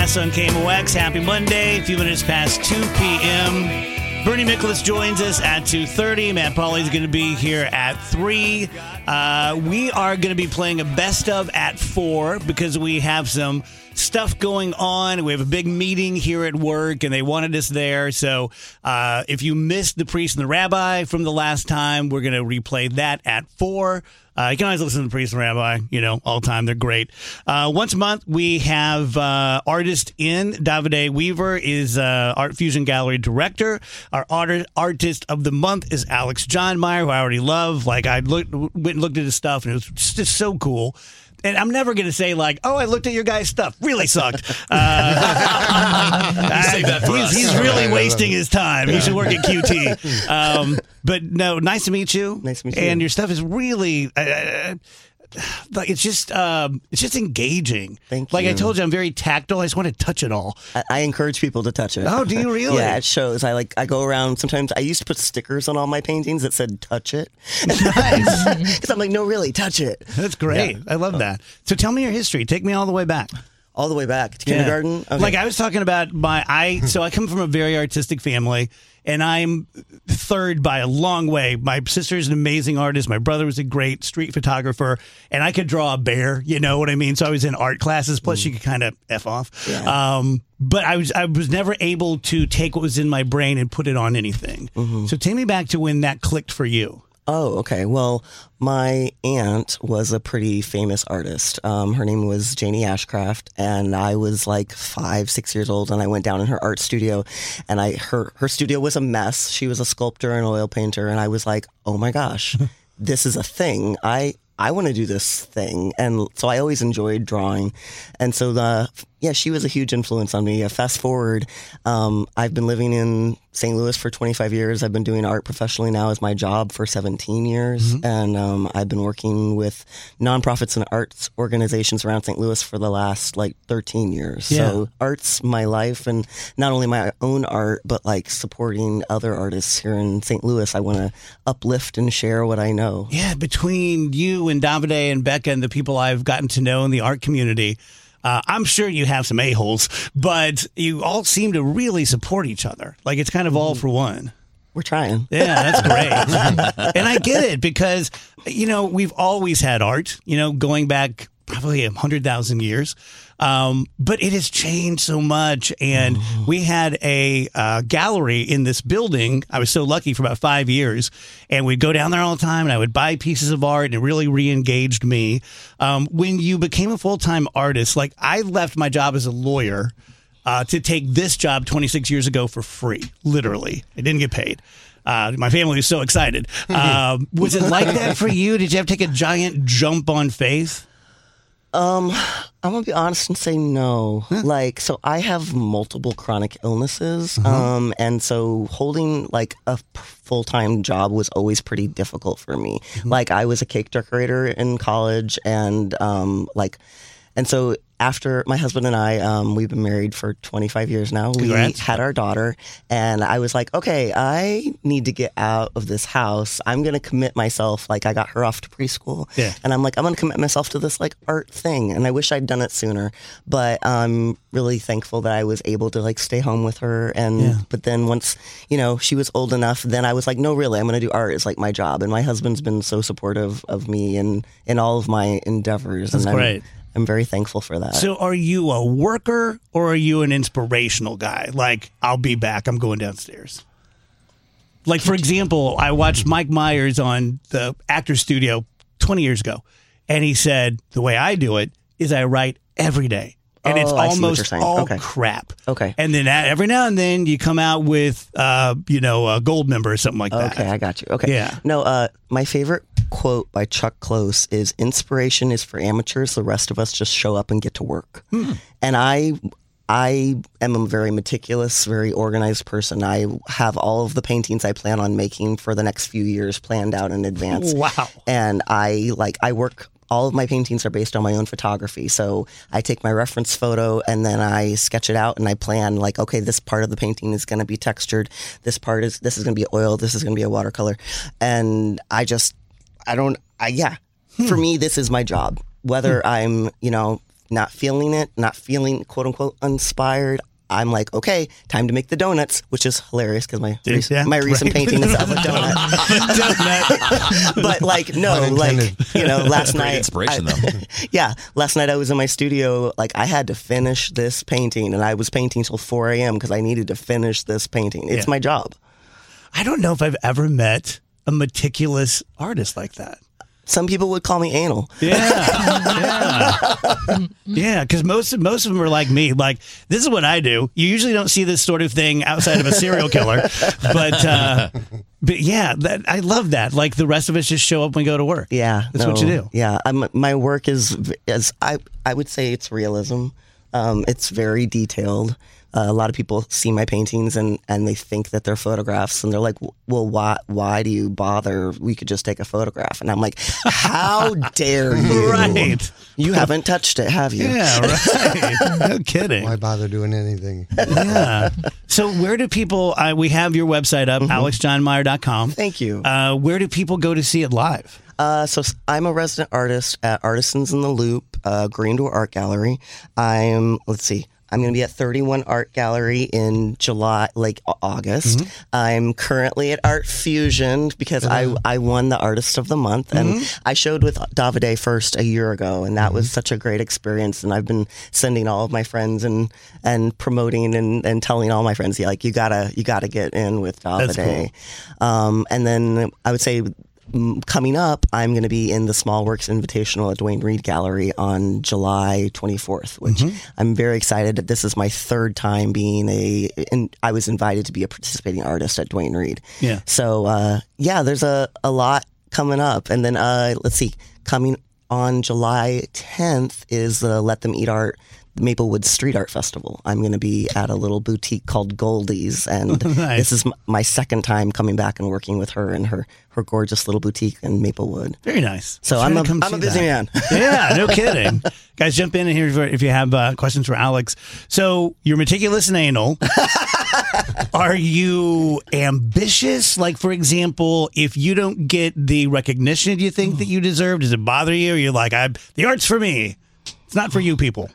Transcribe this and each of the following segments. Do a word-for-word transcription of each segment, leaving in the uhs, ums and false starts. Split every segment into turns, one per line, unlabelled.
Jess on K M O X. Happy Monday. A few minutes past two p.m. Bernie Miklasz joins us at two thirty. Matt Pauley's going to be here at three. Uh, we are going to be playing a best of at four because we have some stuff going on. We have a big meeting here at work, and they wanted us there. So uh, if you missed the priest and the rabbi from the last time, we're going to replay that at four. Uh, you can always listen to the priest and rabbi, you know, all the time. They're great. Uh, once a month, we have uh, artist in. Davide Weaver is uh, Art Fusion Gallery director. Our art- artist of the month is Alex John Meyer, who I already love. Like, I looked, went and looked at his stuff, and it was just so cool. And I'm never going to say, like, oh, I looked at your guy's stuff. Really sucked. Uh,
Save that for
he's,
us.
he's really wasting his time. Yeah. He should work at Q T. Um, but no, nice to meet you.
Nice to meet you.
And your stuff is really... Uh, like it's just um, it's just engaging.
Thank
like
you.
I told you, I'm very tactile. I just want to touch it all.
I, I encourage people to touch it.
Oh, do you really?
Yeah, it shows. I like. I go around. Sometimes I used to put stickers on all my paintings that said "touch it."
Nice.
Because I'm like, no, really, touch it.
That's great. Yeah. I love that. So tell me your history. Take me all the way back.
All the way back to kindergarten.
Yeah.
Okay.
Like I was talking about my I. So I come from a very artistic family. And I'm third by a long way. My sister's an amazing artist. My brother was a great street photographer. And I could draw a bear, you know what I mean? So I was in art classes. Plus, mm. you could kind of F off. Yeah. Um, but I was I was never able to take what was in my brain and put it on anything. Mm-hmm. So take me back to when that clicked for you.
Oh, okay. Well, my aunt was a pretty famous artist. Um, her name was Janie Ashcraft, and I was like five, six years old, and I went down in her art studio, and I her her studio was a mess. She was a sculptor and oil painter, and I was like, oh my gosh, this is a thing. I I want to do this thing, and so I always enjoyed drawing, and so the yeah, she was a huge influence on me. Uh, fast forward, um, I've been living in Saint Louis for twenty-five years. I've been doing art professionally now as my job for seventeen years. Mm-hmm. And um, I've been working with nonprofits and arts organizations around Saint Louis for the last like thirteen years. Yeah. So art's my life, and not only my own art, but like supporting other artists here in Saint Louis. I want to uplift and share what I know.
Yeah, between you and Davide and Becca and the people I've gotten to know in the art community, Uh, I'm sure you have some a-holes, but you all seem to really support each other. Like it's kind of all for one.
We're trying.
Yeah, that's great. And I get it because, you know, we've always had art, you know, going back probably one hundred thousand years. Um, but it has changed so much. And mm. we had a uh, gallery in this building. I was so lucky for about five years. And we'd go down there all the time, and I would buy pieces of art, and it really re-engaged me. Um, when you became a full-time artist, like I left my job as a lawyer uh, to take this job twenty-six years ago for free, literally. I didn't get paid. Uh, my family was so excited. Uh, was it like that for you? Did you have to take a giant jump on faith?
Um, I'm gonna be honest and say no. Huh. Like, so I have multiple chronic illnesses, uh-huh. um, and so holding like a full-time job was always pretty difficult for me. Mm-hmm. Like, I was a cake decorator in college, and um, like, and so after my husband and I, um, we've been married for twenty-five years now.
Congrats.
We had our daughter, and I was like, okay, I need to get out of this house. I'm going to commit myself. Like, I got her off to preschool,
yeah.
and I'm like, I'm going to commit myself to this like art thing. And I wish I'd done it sooner, but I'm really thankful that I was able to like stay home with her. And yeah. but then once, you know, she was old enough, then I was like, no, really, I'm going to do art. It's like my job. And my husband's been so supportive of me and in all of my endeavors.
That's
and
great.
I'm, I'm very thankful for that.
So are you a worker or are you an inspirational guy? Like, I'll be back. I'm going downstairs. Like, for example, I watched Mike Myers on the Actors Studio twenty years ago. And he said, the way I do it is I write every day. And
oh,
it's
I
almost all
okay.
crap.
Okay.
And then every now and then you come out with, uh, you know, a gold member or something like that.
Okay, I got you. Okay.
Yeah.
No, uh, my favorite quote by Chuck Close is, inspiration is for amateurs. The rest of us just show up and get to work. Hmm. And I... I am a very meticulous, very organized person. I have all of the paintings I plan on making for the next few years planned out in advance.
Wow.
And I like I work all of my paintings are based on my own photography. So I take my reference photo and then I sketch it out and I plan like, okay, this part of the painting is going to be textured. This part is, this is going to be oil. This is going to be a watercolor. And I just, I don't, I, yeah, hmm. for me, this is my job. Whether hmm. I'm, you know, not feeling it, not feeling quote unquote inspired, I'm like, okay, time to make the donuts, which is hilarious because my
Dude,
rec-
yeah,
my recent
right.
painting is of a donut.
Donut.
But like, no, like you know, last
Great
night,
inspiration,
I-
though.
yeah, last night I was in my studio. Like, I had to finish this painting, and I was painting till four a.m. because I needed to finish this painting. It's
Yeah.
my job.
I don't know if I've ever met a meticulous artist like that.
Some people would call me anal.
Yeah, yeah, yeah. Because most most of them are like me. Like, this is what I do. You usually don't see this sort of thing outside of a serial killer, but uh, but yeah, that, I love that. Like, the rest of us just show up when we go to work.
Yeah,
that's
no,
what you do.
Yeah, I'm, my work is is I I would say it's realism. Um, it's very detailed. Uh, a lot of people see my paintings and, and they think that they're photographs, and they're like, "Well, why why do you bother? We could just take a photograph." And I'm like, "How dare you?
Right.
You haven't touched it, have you?"
Yeah, right. No kidding.
Why bother doing anything?
Yeah. So where do people? Uh, we have your website up,
Mm-hmm.
alex john meyer dot com.
Thank you.
Uh, where do people go to see it live?
Uh, so s- I'm a resident artist at Artisans in the Loop, uh, Green Door Art Gallery. I'm, let's see, I'm going to be at thirty-one Art Gallery in July, like Au- August. I'm currently at Art Fusion because I, I won the Artist of the Month, and I showed with Davide first a year ago, and that was such a great experience. And I've been sending all of my friends and and promoting and, and telling all my friends, yeah, like you gotta you gotta get in with
That's
Davide. Um, and then I would say, mm, coming up, I'm going to be in the Small Works Invitational at Duane Reade Gallery on July twenty-fourth, which I'm very excited that this is my third time being a, and I was invited to be a participating artist at Duane Reade.
Yeah.
So, uh, yeah, there's a, a lot coming up. And then, uh, let's see, coming on July tenth is the Let Them Eat Art Maplewood Street Art Festival. I'm going to be at a little boutique called Goldie's, and
Nice.
this is m- my second time coming back and working with her in her, her gorgeous little boutique in Maplewood.
Very nice.
So
Try
I'm
to
a,
come
I'm
see
a busy
that.
man.
Yeah, no kidding. Guys, jump in here if- if you have uh, questions for Alex. So you're meticulous and anal. Are you ambitious? Like, for example, if you don't get the recognition you think that you deserve, does it bother you? Or you're like, I, the art's for me. It's not for you people.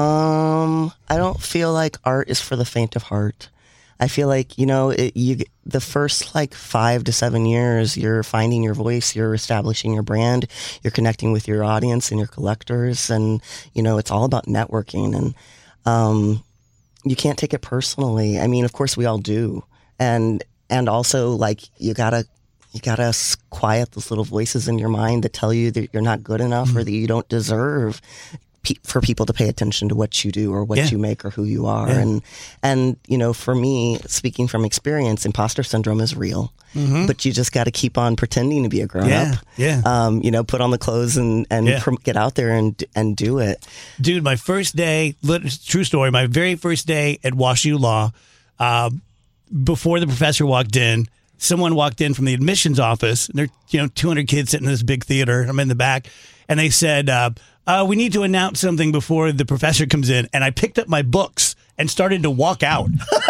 Um, I don't feel like art is for the faint of heart. I feel like, you know, it, you the first like five to seven years, you're finding your voice, you're establishing your brand, you're connecting with your audience and your collectors, and you know, it's all about networking, and um, you can't take it personally. I mean, of course, we all do, and and also like you gotta. You gotta s- quiet those little voices in your mind that tell you that you're not good enough or that you don't deserve pe- for people to pay attention to what you do or what
Yeah.
you make or who you are.
Yeah.
And and you know, for me, speaking from experience, imposter syndrome is real. But you just got to keep on pretending to be a grown
Yeah,
up.
yeah.
Um, you know, put on the clothes and and
Yeah.
prom- get out there and and do it.
Dude, my first day, lit- true story, my very first day at WashU Law, uh, before the professor walked in, someone walked in from the admissions office. And there, you know, two hundred kids sitting in this big theater. I'm in the back, and they said, uh, uh, "We need to announce something before the professor comes in." And I picked up my books and started to walk out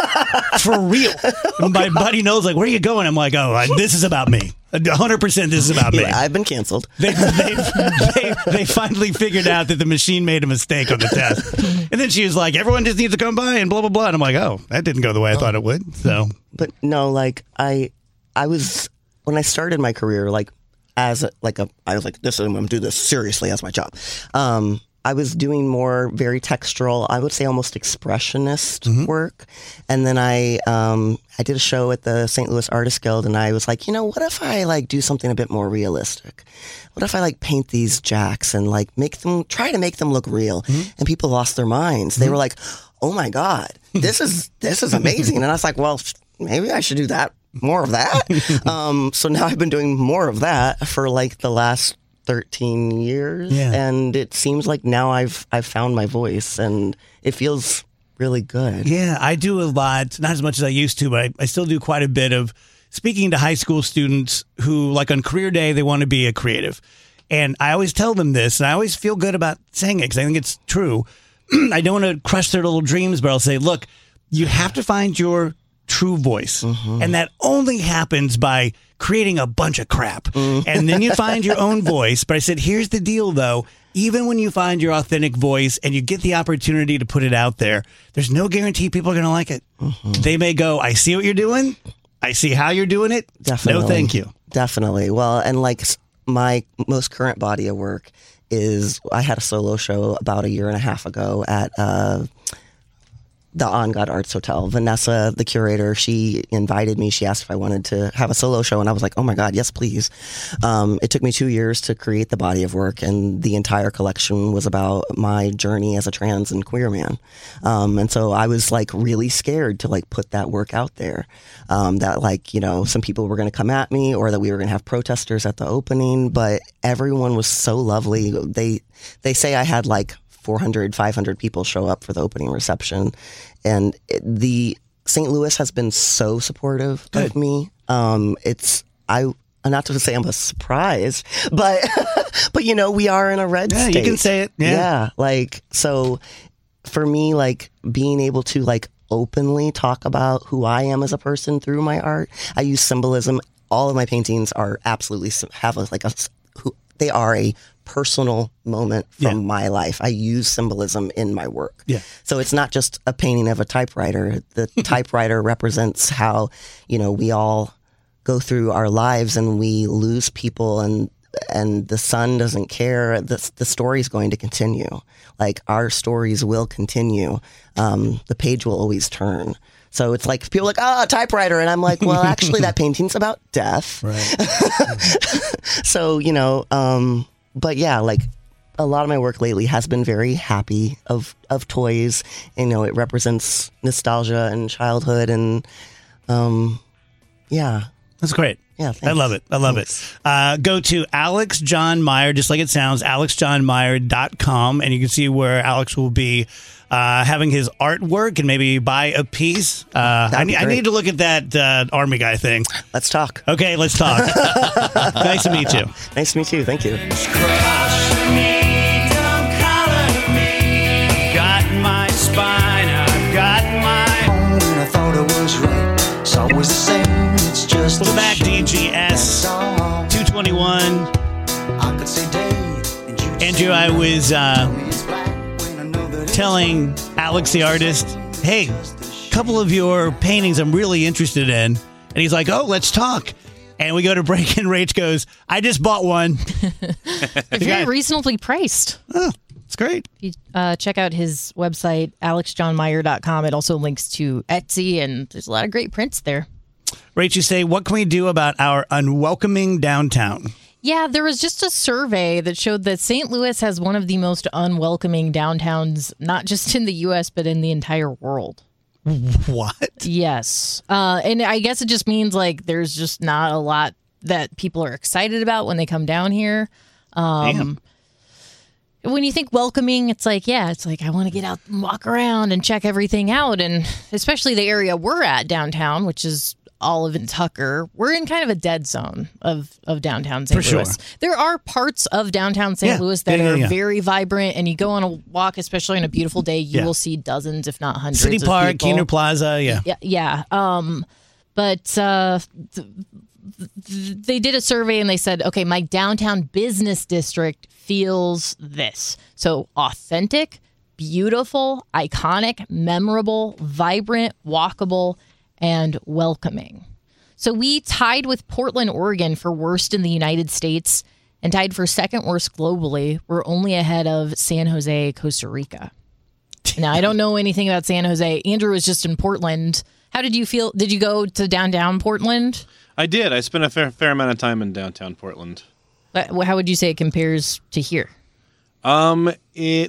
for real. And my buddy knows, like, "Where are you going?" I'm like, "Oh, I, this is about me. one hundred percent this is about me."
Yeah, I've been canceled.
They, they, they, they finally figured out that the machine made a mistake on the test. And then she was like, everyone just needs to come by and blah, blah, blah. And I'm like, oh, that didn't go the way I thought it would. So,
But no, like I, I was when I started my career, like as a, like a, I was like, this I'm gonna do this seriously as my job. Um, I was doing more very textural, I would say almost expressionist work, and then I, um, I did a show at the Saint Louis Artist Guild, and I was like, you know, what if I like do something a bit more realistic? What if I like paint these jacks and like make them try to make them look real? And people lost their minds. They were like, oh my god, this is this is amazing, and I was like, well, maybe I should do that. More of that. um, so now I've been doing more of that for like the last thirteen years,
Yeah.
and it seems like now I've I've found my voice, and it feels really good.
yeah, I do a lot, not as much as I used to, but I, I still do quite a bit of speaking to high school students who, like on career day, they want to be a creative. And I always tell them this, and I always feel good about saying it because I think it's true. I don't want to crush their little dreams, but I'll say, look, you have to find your true voice. And that only happens by creating a bunch of crap. And then you find your own voice. But I said, here's the deal, though. even when you find your authentic voice and you get the opportunity to put it out there, there's no guarantee people are going to like it. Mm-hmm. They may go, I see what you're doing. I see how you're doing it.
Definitely.
No, thank you.
Definitely. Well, and like my most current body of work is I had a solo show about a year and a half ago at uh, the On God Arts Hotel. Vanessa, the curator, she invited me. She asked if I wanted to have a solo show, and I was like, oh my God, yes, please. Um, it took me two years to create the body of work, and the entire collection was about my journey as a trans and queer man. Um, and so I was like really scared to like put that work out there, um, that like, you know, some people were going to come at me or that we were going to have protesters at the opening, but everyone was so lovely. They, they say I had like four hundred, five hundred people show up for the opening reception. And it, the Saint Louis has been so supportive Good. of me. Um, it's, I, not to say I'm a surprise, but, but you know, we are in a red
yeah,
state.
You can say it. Yeah.
yeah. Like, so for me, like being able to like openly talk about who I am as a person through my art, I use symbolism. All of my paintings are absolutely have a, like a, who, they are a personal moment from yeah. my life. I use symbolism in my work.
Yeah.
So it's not just a painting of a typewriter. The typewriter represents how, you know, we all go through our lives and we lose people, and and the sun doesn't care. The, the story's going to continue. Like our stories will continue. Um, the page will always turn. So it's like people are like, oh, a typewriter. And I'm like, well, actually that painting's about death.
Right.
So, you know, um, but yeah, like a lot of my work lately has been very happy of, of toys. You know, it represents nostalgia and childhood, and um, yeah.
That's great.
Yeah,
thanks. I love it. I love thanks. it. Uh, go to Alex John Meyer, just like it sounds, alex john meyer dot com, and you can see where Alex will be uh, having his artwork and maybe buy a piece. Uh, I, need, I need to look at that uh, Army Guy thing.
Let's talk.
Okay, let's talk. Nice to meet you.
Nice to meet you. Thank you.
Always the same. It's just Welcome back, D G S two twenty-one. Andrew, I was uh, telling Alex, the artist, hey, a couple of your paintings I'm really interested in. And he's like, oh, let's talk. And we go to break, and Rach goes, I just bought one.
They're very reasonably priced.
Oh, it's great.
If you uh, check out his website, alex john meyer dot com. It also links to Etsy, and there's a lot of great prints there.
Rach, you say, what can we do about our unwelcoming downtown?
Yeah, there was just a survey that showed that Saint Louis has one of the most unwelcoming downtowns, not just in the U S, but in the entire world.
What?
Yes. Uh, and I guess it just means like there's just not a lot that people are excited about when they come down here. Um, Damn. When you think welcoming, it's like, yeah, it's like I want to get out and walk around and check everything out. And especially the area we're at downtown, which is Olive and Tucker, we're in kind of a dead zone of, of downtown Saint
For
Louis.
Sure.
There are parts of downtown Saint
Yeah.
Louis that
Yeah, yeah,
are
yeah.
very vibrant, and you go on a walk, especially on a beautiful day, you
Yeah.
will see dozens, if not hundreds
City
of
Park,
people.
Keener Plaza, yeah.
Yeah, yeah. Um, but uh, th- th- they did a survey and they said, okay, my downtown business district feels this. So authentic, beautiful, iconic, memorable, vibrant, walkable, and welcoming. So we tied with Portland, Oregon for worst in the United States and tied for second worst globally. We're only ahead of San Jose, Costa Rica. Now, I don't know anything about San Jose. Andrew was just in Portland. How did you feel? Did you go to downtown Portland?
I did. I spent a fair, fair amount of time in downtown Portland.
How would you say it compares to here?
Um, it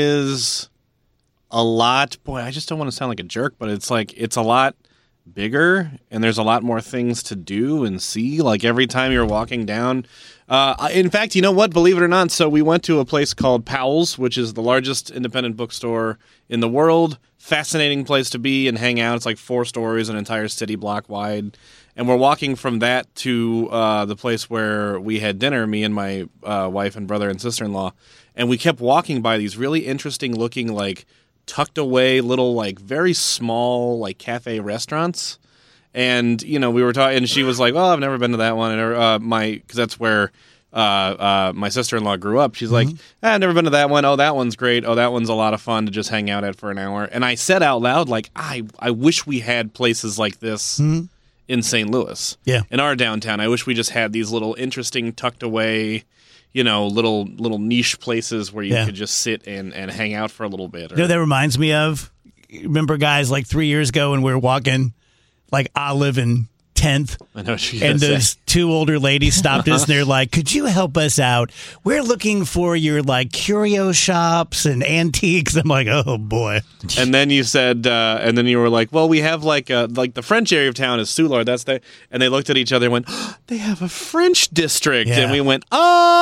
is a lot. Boy, I just don't want to sound like a jerk, but it's like it's a lot bigger, and there's a lot more things to do and see. Like every time you're walking down. Uh, in fact, you know what? Believe it or not, so we went to a place called Powell's, which is the largest independent bookstore in the world. Fascinating place to be and hang out. It's like four stories, an entire city block wide. And we're walking from that to uh, the place where we had dinner, me and my uh, wife and brother and sister-in-law. And we kept walking by these really interesting looking, like, tucked away little, like, very small, like, cafe restaurants. And, you know, we were talking, and she was like, well, I've never been to that one. And uh, my, because that's where uh, uh, my sister-in-law grew up. She's like, ah, I've never been to that one. Oh, that one's great. Oh, that one's a lot of fun to just hang out at for an hour. And I said out loud, like, I, I wish we had places like this mm-hmm. in Saint Louis.
Yeah.
In our downtown. I wish we just had these little interesting, tucked away, you know, little little niche places where you yeah. could just sit and, and hang out for a little bit. Or,
you know, that reminds me of, remember, guys, like three years ago when we were walking, like, Olive and tenth,
I know what you're
and
gonna
those
say.
two older ladies stopped us and they're like, could you help us out? We're looking for your like curio shops and antiques. I'm like, oh boy.
And then you said, uh, and then you were like, well, we have like uh, like the French area of town is Soulard. That's the, and they looked at each other and went, oh, they have a French district.
Yeah.
And we went,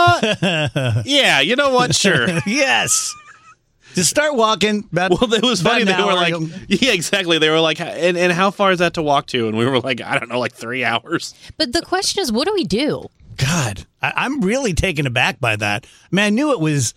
uh, yeah, you know what? Sure.
Yes. Just start walking. About,
well, it was funny. They were like,
ago.
yeah, exactly. They were like, and, and how far is that to walk to? And we were like, I don't know, like three hours.
But the question is, what do we do?
God, I, I'm really taken aback by that. I mean, I knew it was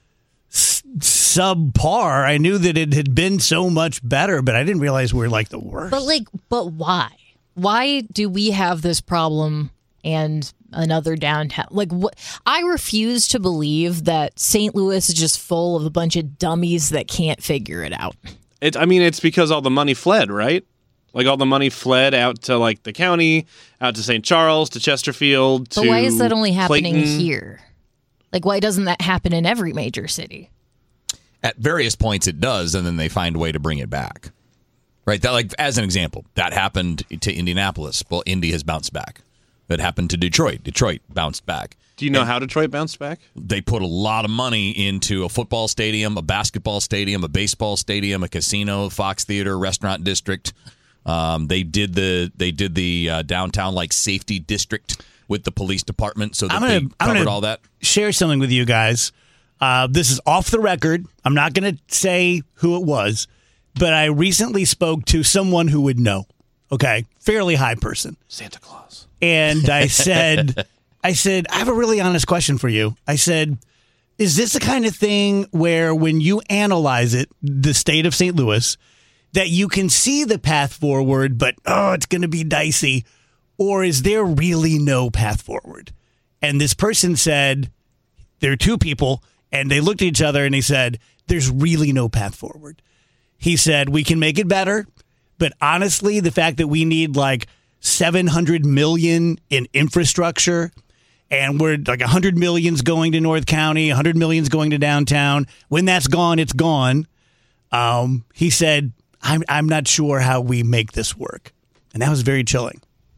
s- subpar. I knew that it had been so much better, but I didn't realize we were like the worst.
But like, but why? Why do we have this problem and another downtown? Like, what? I refuse to believe that Saint Louis is just full of a bunch of dummies that can't figure it out.
It, I mean, it's because all the money fled, right? Like all the money fled out to like the county, out to Saint Charles, to Chesterfield.
But
to
why is that only happening
Clayton?
here? Like, why doesn't that happen in every major city?
At various points, it does, and then they find a way to bring it back. Right? That, like, as an example, that happened to Indianapolis. Well, Indy has bounced back. That happened to Detroit. Detroit bounced back.
Do you know
and
how Detroit bounced back?
They put a lot of money into a football stadium, a basketball stadium, a baseball stadium, a casino, Fox Theater, restaurant district. Um, they did the they did the uh, downtown like safety district with the police department, so that
I'm gonna,
they
I'm
covered
gonna
all that.
Share something with you guys. Uh, this is off the record. I'm not going to say who it was, but I recently spoke to someone who would know. Okay, fairly high person.
Santa Claus.
And I said, I said, I have a really honest question for you. I said, is this the kind of thing where when you analyze it, the state of Saint Louis, that you can see the path forward, but, oh, it's going to be dicey? Or is there really no path forward? And this person said, there are two people, and they looked at each other and they said, there's really no path forward. He said, we can make it better, but honestly, the fact that we need like seven hundred million in infrastructure, and we're like one hundred millions going to North County, one hundred millions going to downtown. When that's gone, it's gone. Um, he said, I'm, I'm not sure how we make this work. And that was very chilling.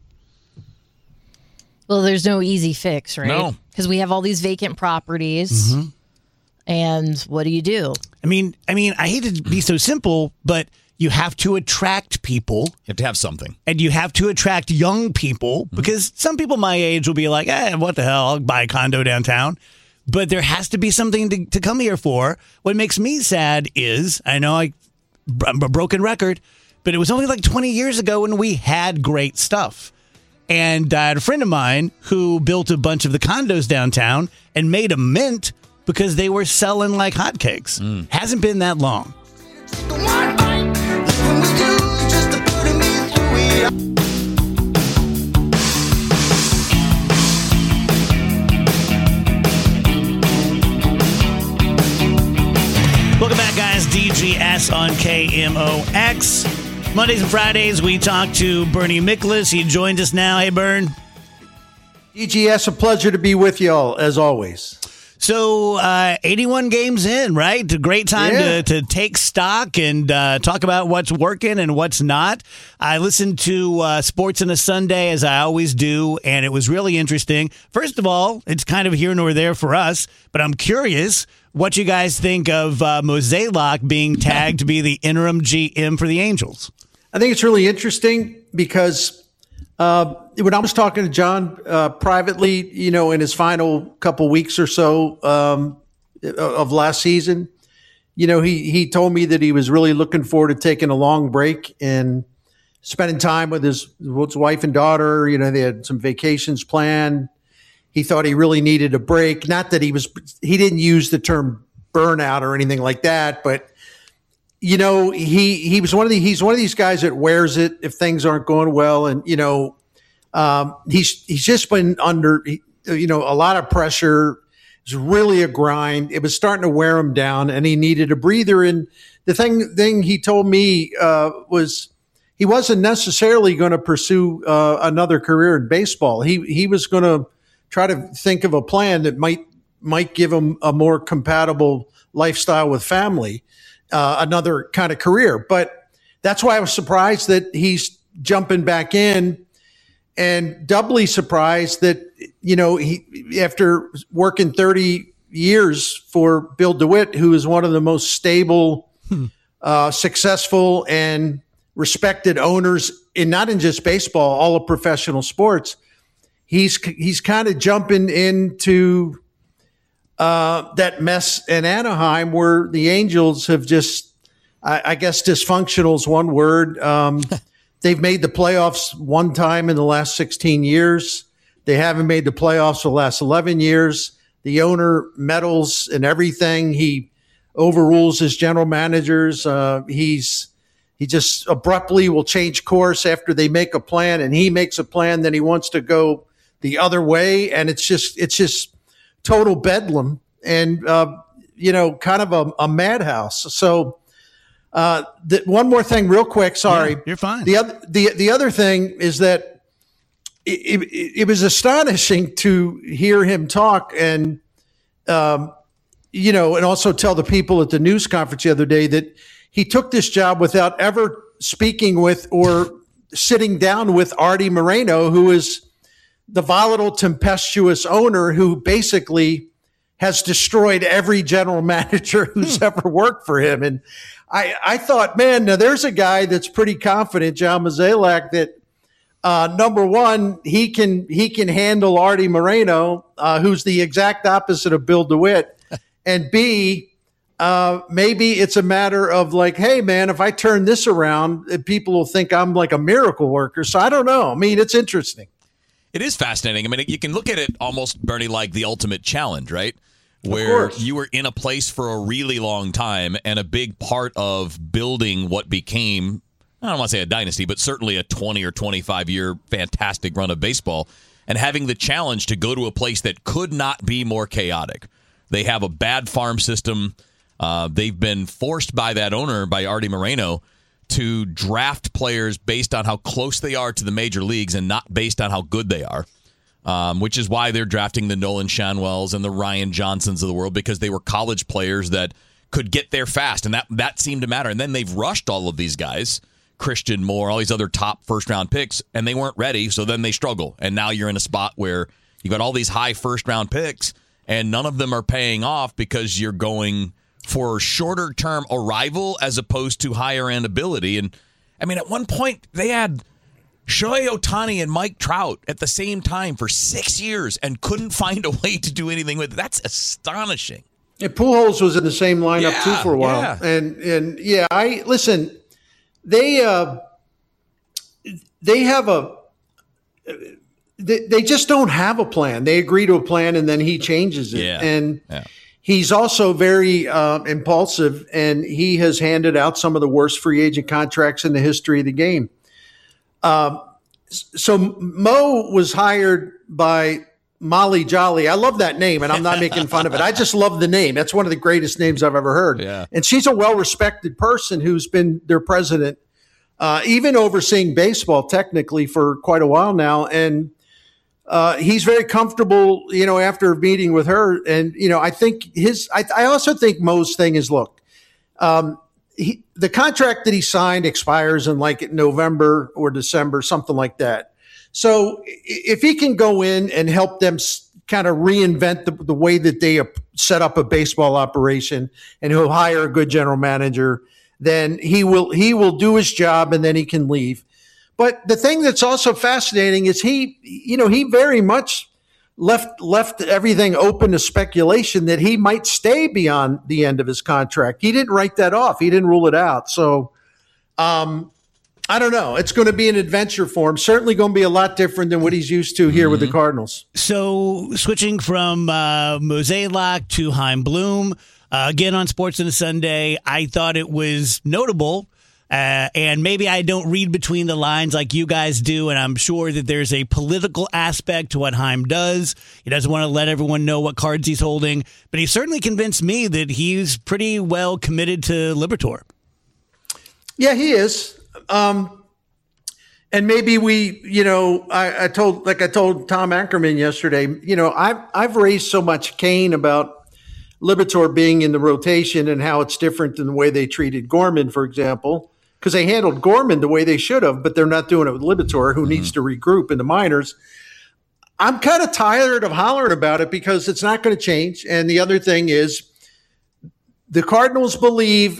Well, there's no easy fix, right?
No.
Because we have all these vacant properties. Mm-hmm. And what do you do?
I mean, I mean, I hate to be so simple, but you have to attract people.
You have to have something.
And you have to attract young people, because some people my age will be like, eh, what the hell, I'll buy a condo downtown. But there has to be something to, to come here for. What makes me sad is, I know I, I'm a broken record, but it was only like twenty years ago when we had great stuff. And I had a friend of mine who built a bunch of the condos downtown and made a mint because they were selling like hotcakes. Mm. Hasn't been that long. Welcome back, guys. D G S on K M O X. Mondays and Fridays, we talk to Bernie Miklasz. He joins us now. Hey, Bern.
D G S, a pleasure to be with y'all, as always.
So, uh, eighty-one games in, right? A great time
yeah.
to, to take stock and uh, talk about what's working and what's not. I listened to uh, Sports on a Sunday, as I always do, and it was really interesting. First of all, it's kind of here nor there for us, but I'm curious what you guys think of uh, Mozeliak being tagged to be the interim G M for the Angels.
I think it's really interesting because uh, when I was talking to John uh, privately, you know, in his final couple weeks or so um, of last season, you know, he he told me that he was really looking forward to taking a long break and spending time with his, with his wife and daughter. You know, they had some vacations planned. He thought he really needed a break. Not that he was, he didn't use the term burnout or anything like that, but you know, he, he was one of the, he's one of these guys that wears it if things aren't going well. And, you know, um, he's, he's just been under, he, you know, a lot of pressure. It was really a grind. It was starting to wear him down, and he needed a breather. And the thing thing he told me uh, was he wasn't necessarily going to pursue uh, another career in baseball. He he was going to try to think of a plan that might might give him a more compatible lifestyle with family, uh, another kind of career. But that's why I was surprised that he's jumping back in, and doubly surprised that, you know, he, after working thirty years for Bill DeWitt, who is one of the most stable, hmm. uh, successful, and respected owners in not in just baseball, all of professional sports, he's he's kind of jumping into uh, that mess in Anaheim, where the Angels have just, I, I guess, dysfunctional is one word. Um, they've made the playoffs one time in the last sixteen years. They haven't made the playoffs for the last eleven years. The owner meddles in everything. He overrules his general managers. Uh, he's he just abruptly will change course after they make a plan, and he makes a plan. Then he wants to go the other way, and it's just it's just total bedlam, and uh, you know, kind of a, a madhouse. So, uh, the, one more thing, real quick. Sorry,
yeah, you're fine.
The other the the other thing is that. It, it, it was astonishing to hear him talk and, um, you know, and also tell the people at the news conference the other day that he took this job without ever speaking with or sitting down with Artie Moreno, who is the volatile, tempestuous owner who basically has destroyed every general manager who's hmm. ever worked for him. And I, I thought, man, now there's a guy that's pretty confident, John Mozeliak, that Uh, number one, he can he can handle Artie Moreno, uh, who's the exact opposite of Bill DeWitt. And B, uh, maybe it's a matter of like, hey, man, if I turn this around, people will think I'm like a miracle worker. So I don't know. I mean, it's interesting.
It is fascinating. I mean, you can look at it almost, Bernie, like the ultimate challenge, right? Where you were in a place for a really long time, and a big part of building what became, I don't want to say a dynasty, but certainly a twenty or twenty-five year fantastic run of baseball, and having the challenge to go to a place that could not be more chaotic. They have a bad farm system. Uh, they've been forced by that owner, by Artie Moreno, to draft players based on how close they are to the major leagues and not based on how good they are, um, which is why they're drafting the Nolan Shanwells and the Ryan Johnsons of the world, because they were college players that could get there fast, and that, that seemed to matter. And then they've rushed all of these guys, Christian Moore, all these other top first-round picks, and they weren't ready, so then they struggle. And now you're in a spot where you got all these high first-round picks, and none of them are paying off because you're going for shorter-term arrival as opposed to higher-end ability. And, I mean, at one point, they had Shohei Ohtani and Mike Trout at the same time for six years and couldn't find a way to do anything with it. That's astonishing.
Yeah, Pujols was in the same lineup,
yeah,
too, for a while.
Yeah.
And, and yeah, I listen, they uh, they have a they, they just don't have a plan. They agree to a plan, and then he changes it.
Yeah.
And
yeah.
he's also very uh, impulsive, and he has handed out some of the worst free agent contracts in the history of the game. Um, so Mo was hired by Molly Jolly. I love that name, and I'm not making fun of it. I just love the name. That's one of the greatest names I've ever heard.
Yeah.
And she's a well-respected person who's been their president, uh, even overseeing baseball technically for quite a while now. And uh, he's very comfortable, you know, after meeting with her. And, you know, I think his, I, I also think Mo's thing is, look, um, he, the contract that he signed expires in like November or December, something like that. So if he can go in and help them kind of reinvent the, the way that they set up a baseball operation, and he'll hire a good general manager, then he will he will do his job, and then he can leave. But the thing that's also fascinating is he, you know, he very much left left everything open to speculation that he might stay beyond the end of his contract. He didn't write that off. He didn't rule it out. So, um, I don't know. It's going to be an adventure for him. Certainly going to be a lot different than what he's used to here mm-hmm. with the Cardinals.
So switching from uh, Mozeliak to Chaim Bloom, uh, again on Sports on a Sunday, I thought it was notable Uh, and maybe I don't read between the lines like you guys do, and I'm sure that there's a political aspect to what Chaim does. He doesn't want to let everyone know what cards he's holding, but he certainly convinced me that he's pretty well committed to Liberatore.
Yeah, he is. Um, and maybe we, you know, I, I told, like I told Tom Ankerman yesterday, you know, I've, I've raised so much cane about Liberatore being in the rotation and how it's different than the way they treated Gorman, for example. Because they handled Gorman the way they should have, but they're not doing it with Liberatore, who mm-hmm. needs to regroup in the minors. I'm kind of tired of hollering about it because it's not going to change. And the other thing is the Cardinals believe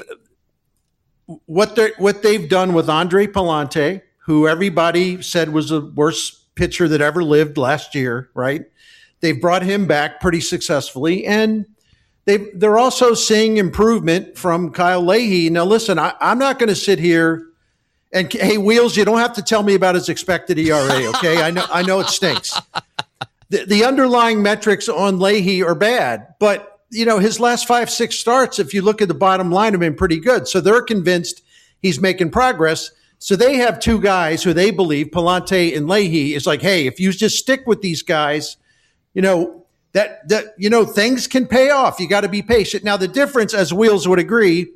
what they what they've done with Andre Pallante, who everybody said was the worst pitcher that ever lived last year, right? They've brought him back pretty successfully, and They, they're also seeing improvement from Kyle Leahy. Now, listen, I, I'm not going to sit here and, hey, Wheels, you don't have to tell me about his expected E R A, okay? I know I know it stinks. The, the underlying metrics on Leahy are bad, but, you know, his last five, six starts, if you look at the bottom line, have been pretty good. So they're convinced he's making progress. So they have two guys who they believe, Pallante and Leahy, is like, hey, if you just stick with these guys, you know, That, that, you know, things can pay off. You got to be patient. Now, the difference, as Wheels would agree,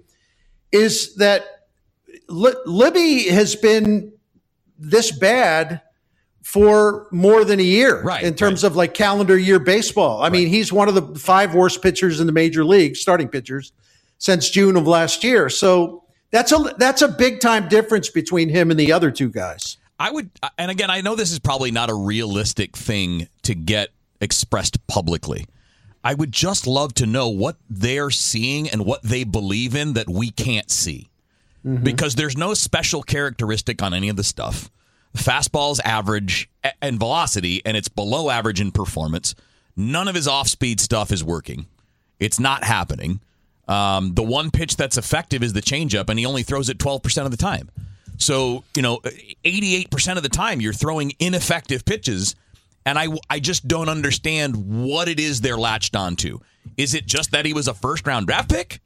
is that Li- Libby has been this bad for more than a year
right,
in terms
right.
of like calendar year baseball. I right. mean, he's one of the five worst pitchers in the major league, starting pitchers, since June of last year. So that's a that's a big time difference between him and the other two guys.
I would, and again, I know this is probably not a realistic thing to get expressed publicly. I would just love to know what they're seeing and what they believe in that we can't see. Mm-hmm. Because there's no special characteristic on any of the stuff. Fastball's average and velocity, and it's below average in performance. None of his off-speed stuff is working. It's not happening. Um, the one pitch that's effective is the changeup, and he only throws it twelve percent of the time. So, you know, eighty-eight percent of the time you're throwing ineffective pitches. And I, I just don't understand what it is they're latched onto. Is it just that he was a first-round draft pick?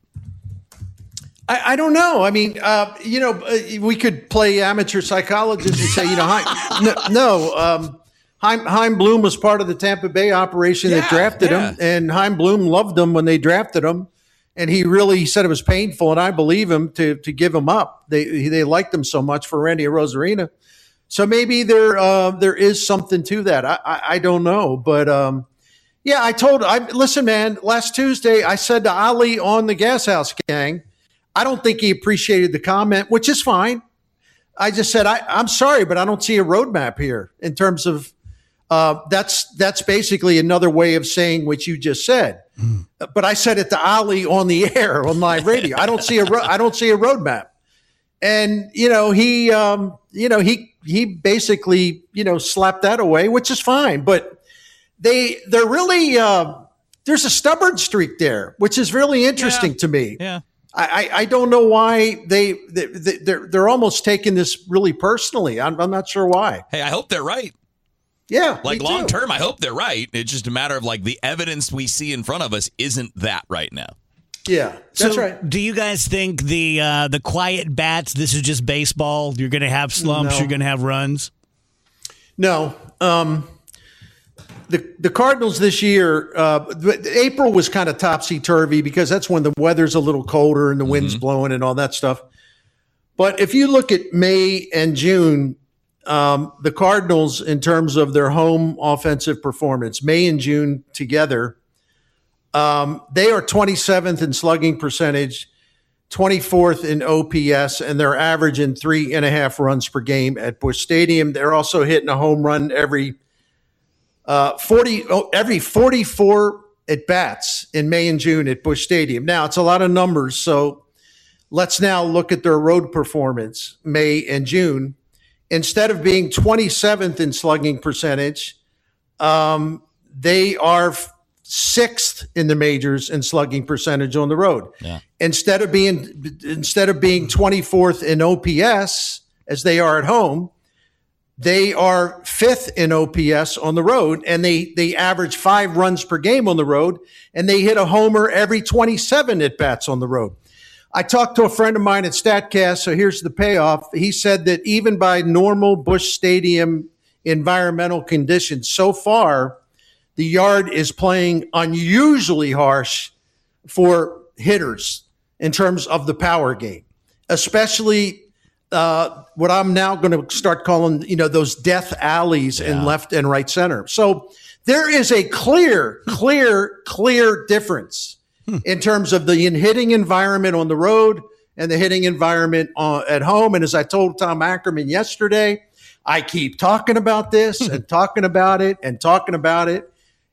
I, I don't know. I mean, uh, you know, we could play amateur psychologist and say, you know, Chaim, no, no um, Chaim, Chaim Bloom was part of the Tampa Bay operation
yeah,
that drafted
yeah.
him, and Chaim Bloom loved him when they drafted him, and he really he said it was painful, and I believe him to to give him up. They they liked him so much for Randy Arozarena. So maybe there uh, there is something to that. I, I, I don't know. But, um, yeah, I told – I listen, man, last Tuesday I said to Ali on the Gas House Gang, I don't think he appreciated the comment, which is fine. I just said, I, I'm sorry, but I don't see a roadmap here in terms of uh, – that's that's basically another way of saying what you just said. Mm. But I said it to Ali on the air, on live radio. I don't see a ro- I don't see a roadmap. And, you know, he um, – you know, he – he basically, you know, slapped that away, which is fine. But they, they're really, uh, there's a stubborn streak there, which is really interesting
yeah.
to me.
Yeah.
I, I don't know why they, they, they're, they're almost taking this really personally. I'm, I'm not sure why.
Hey, I hope they're right.
Yeah.
Like long term, I hope they're right. It's just a matter of like the evidence we see in front of us isn't that right now.
Yeah, that's
so
right.
Do you guys think the uh, the quiet bats, this is just baseball? You're going to have slumps,
No.
you're going to have runs?
No. Um, the the Cardinals this year, uh, April was kind of topsy-turvy because that's when the weather's a little colder and the wind's mm-hmm. blowing and all that stuff. But if you look at May and June, um, the Cardinals, in terms of their home offensive performance, May and June together, Um, they are twenty-seventh in slugging percentage, twenty-fourth in O P S, and they're averaging three and a half runs per game at Busch Stadium. They're also hitting a home run every uh, forty oh, every forty-four at bats in May and June at Busch Stadium. Now it's a lot of numbers, so let's now look at their road performance May and June. Instead of being twenty-seventh in slugging percentage, um, they are sixth in the majors in slugging percentage on the road.
Yeah.
Instead of being instead of being twenty-fourth in O P S as they are at home, they are fifth in O P S on the road, and they they average five runs per game on the road, and they hit a homer every twenty-seven at bats on the road. I talked to a friend of mine at StatCast, so here's the payoff. He said that even by normal Busch Stadium environmental conditions, so far, the yard is playing unusually harsh for hitters in terms of the power game, especially uh, what I'm now going to start calling, you know, those death alleys
Yeah.
in left and right center. So there is a clear, clear, clear difference hmm. in terms of the in hitting environment on the road and the hitting environment uh, at home. And as I told Tom Ackerman yesterday, I keep talking about this and talking about it and talking about it.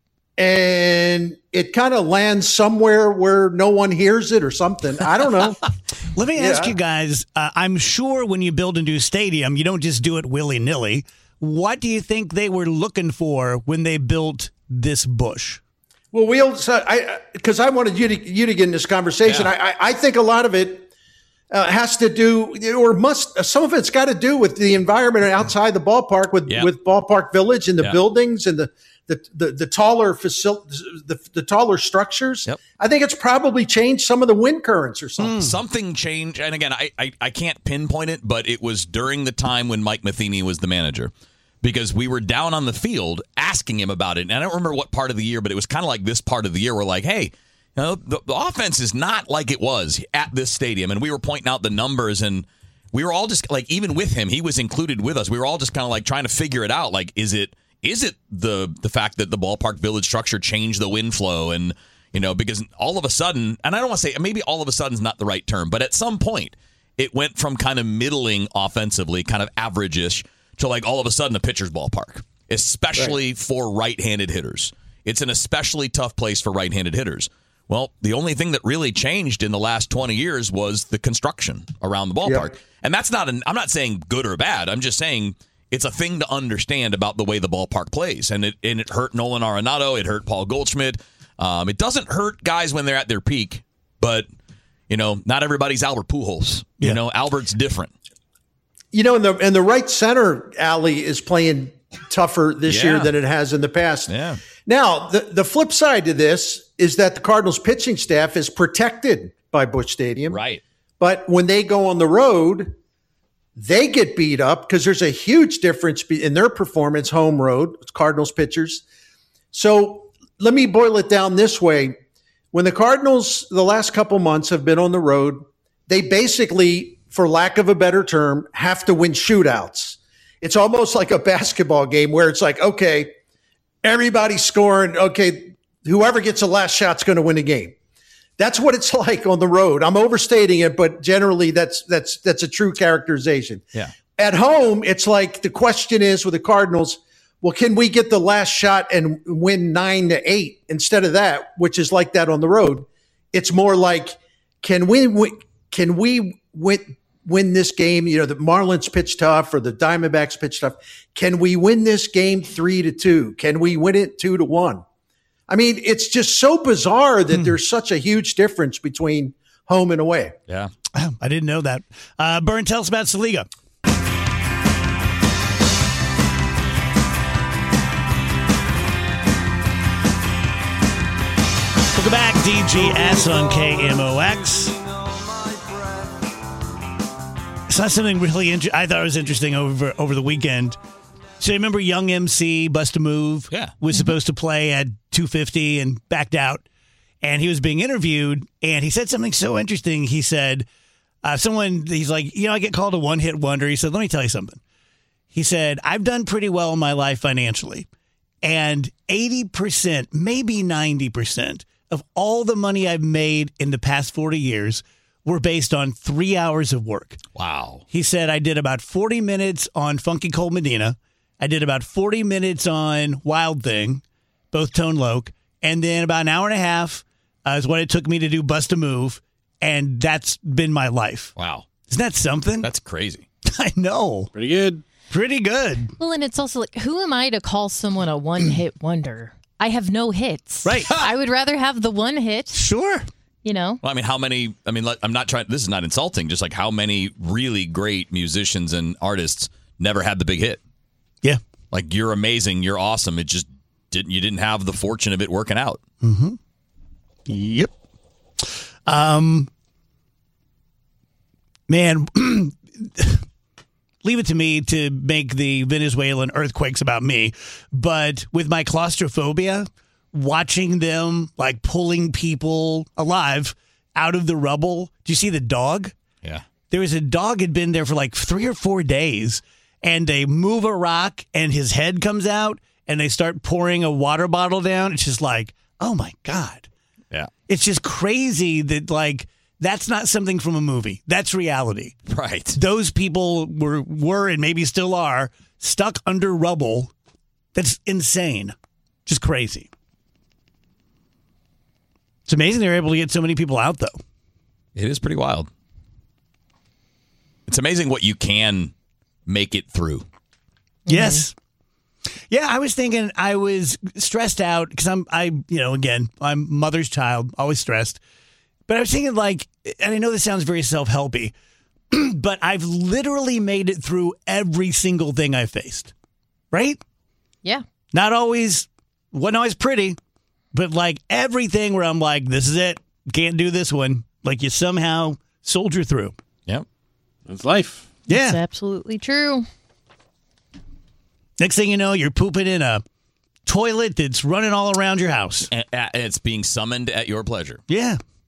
And it kind of lands somewhere where no one hears it or something. I don't know.
Let me ask
Yeah.
you guys, uh, I'm sure when you build a new stadium, you don't just do it willy-nilly. What do you think they were looking for when they built this Busch?
Well, we'll, so I, because I wanted you to, you to get in this conversation.
Yeah.
I, I, I think a lot of it uh, has to do, or must, some of it's got to do with the environment outside the ballpark with,
Yeah.
with Ballpark Village and the
Yeah.
buildings and the, the, the, the taller facil- the, the taller structures.
Yep.
I think it's probably changed some of the wind currents or something.
Something changed, and again, I, I I can't pinpoint it, but it was during the time when Mike Matheny was the manager, because we were down on the field asking him about it, and I don't remember what part of the year, but it was kind of like this part of the year. We're like, hey, you know, the, the offense is not like it was at this stadium, and we were pointing out the numbers, and we were all just like, even with him, he was included with us. We were all just kind of like trying to figure it out. Like, is it is it the the fact that the Ballpark Village structure changed the wind flow, and you know, because all of a sudden, and I don't want to say maybe all of a sudden is not the right term, but at some point it went from kind of middling offensively, kind of average-ish, to like all of a sudden a pitcher's ballpark, especially right. for right-handed hitters. It's an especially tough place for right-handed hitters. Well, the only thing that really changed in the last twenty years was the construction around the ballpark. Yep. And that's not an, I'm not saying good or bad. I'm just saying it's a thing to understand about the way the ballpark plays. And it and it hurt Nolan Arenado. It hurt Paul Goldschmidt. Um, it doesn't hurt guys when they're at their peak, but, you know, not everybody's Albert Pujols. You yeah. know, Albert's different.
You know, and the and the right center alley is playing tougher this
yeah.
year than it has in the past.
Yeah.
Now, the, the flip side to this is that the Cardinals pitching staff is protected by Busch Stadium.
Right.
But when they go on the road, they get beat up because there's a huge difference in their performance home road, Cardinals pitchers. So let me boil it down this way. When the Cardinals the last couple months have been on the road, they basically, for lack of a better term, have to win shootouts. It's almost like a basketball game where it's like, okay, everybody's scoring. Okay, whoever gets the last shot's going to win a game. That's what it's like on the road. I'm overstating it, but generally that's that's that's a true characterization.
Yeah.
At home, it's like the question is with the Cardinals, well, can we get the last shot and win nine to eight instead of that, which is like that on the road? It's more like, can we win, can we win, win this game? You know, the Marlins pitch tough or the Diamondbacks pitch tough. Can we win this game three to two? Can we win it two to one? I mean, it's just so bizarre that hmm. there's such a huge difference between home and away.
Yeah.
I didn't know that. Uh, Bern, tell us about Saliga. Welcome back, D G S on K M O X. Saw something really interesting. I thought it was interesting over over the weekend. So you remember Young M C, Bust a Move?
Yeah.
Was supposed to play at two fifty and backed out. And he was being interviewed, and he said something so interesting. He said, uh, someone, he's like, you know, I get called a one-hit wonder. He said, let me tell you something. He said, I've done pretty well in my life financially. And eighty percent, maybe ninety percent of all the money I've made in the past forty years were based on three hours of work.
Wow.
He said, I did about forty minutes on Funky Cold Medina. I did about forty minutes on Wild Thing, both Tone Loc, and then about an hour and a half uh, is what it took me to do Bust a Move, and that's been my life.
Wow.
Isn't that something?
That's crazy.
I know.
Pretty good.
Pretty good.
Well, and it's also like, who am I to call someone a one-hit wonder? I have no hits.
Right.
I would rather have the one hit.
Sure.
You know?
Well, I mean, how many, I mean, I'm not trying, this is not insulting, just like how many really great musicians and artists never had the big hit?
Yeah.
Like, you're amazing, you're awesome. It just didn't, you didn't have the fortune of it working out.
Mm-hmm. Yep. Um, Man, leave it to me to make the Venezuelan earthquakes about me. But with my claustrophobia, watching them like pulling people alive out of the rubble. Do you see the dog?
Yeah.
There was a dog had been there for like three or four days, and they move a rock and his head comes out and they start pouring a water bottle down. It's just like, oh my God.
Yeah.
It's just crazy that like that's not something from a movie. That's reality.
Right.
Those people were were and maybe still are stuck under rubble. That's insane. Just crazy. It's amazing they're able to get so many people out, though.
It is pretty wild. It's amazing what you can make it through.
Yes. Yeah, I was thinking I was stressed out because I'm, I, you know, again, I'm mother's child, always stressed. But I was thinking like, and I know this sounds very self-helpy, but I've literally made it through every single thing I faced. Right?
Yeah.
Not always, wasn't always pretty, but like everything where I'm like, this is it. Can't do this one. Like you somehow soldier through.
Yep.
It's life.
Yeah.
It's absolutely true.
Next thing you know, you're pooping in a toilet that's running all around your house.
And, and it's being summoned at your pleasure.
Yeah.